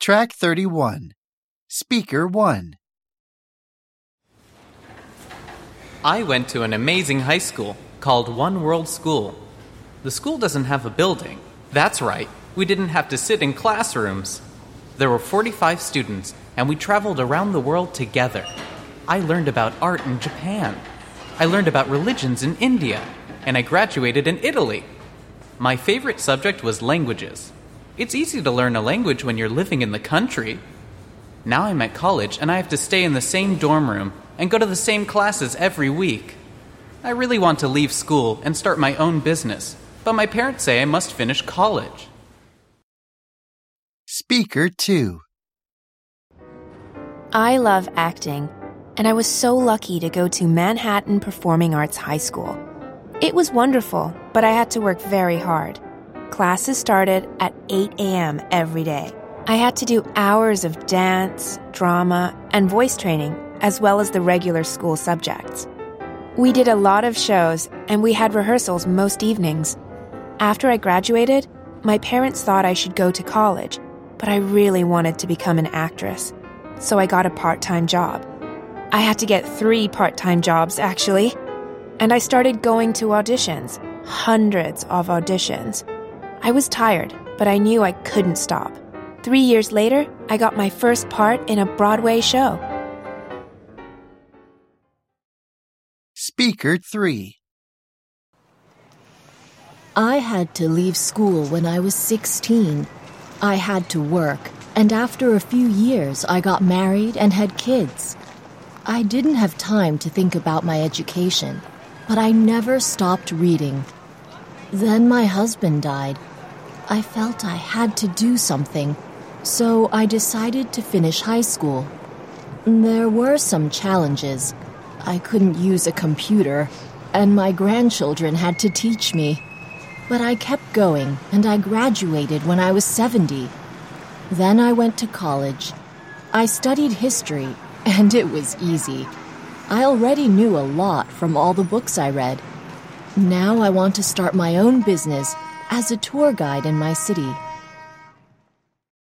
Track 31. Speaker 1. I went to an amazing high school called One World School. The school doesn't have a building. That's right, we didn't have to sit in classrooms. There were 45 students, and we traveled around the world together. I learned about art in Japan. I learned about religions in India, and I graduated in Italy. My favorite subject was languages. It's easy to learn a language when you're living in the country. Now I'm at college, and I have to stay in the same dorm room and go to the same classes every week. I really want to leave school and start my own business, but my parents say I must finish college. Speaker 2. I love acting, and I was so lucky to go to Manhattan Performing Arts High School. It was wonderful, but I had to work very hard. Classes started at 8 a.m. every day. I had to do hours of dance, drama, and voice training, as well as the regular school subjects. We did a lot of shows, and we had rehearsals most evenings. After I graduated, my parents thought I should go to college, but I really wanted to become an actress, so I got a part-time job. I had to get 3 part-time jobs, actually. And I started going to auditions, hundreds of auditions. I was tired, but I knew I couldn't stop. 3 years later, I got my first part in a Broadway show. Speaker 3. I had to leave school when I was 16. I had to work, and after a few years, I got married and had kids. I didn't have time to think about my education, but I never stopped reading. Then my husband died. I felt I had to do something, so I decided to finish high school. There were some challenges. I couldn't use a computer, and my grandchildren had to teach me. But I kept going, and I graduated when I was 70. Then I went to college. I studied history, and it was easy. I already knew a lot from all the books I read. Now I want to start my own business as a tour guide in my city.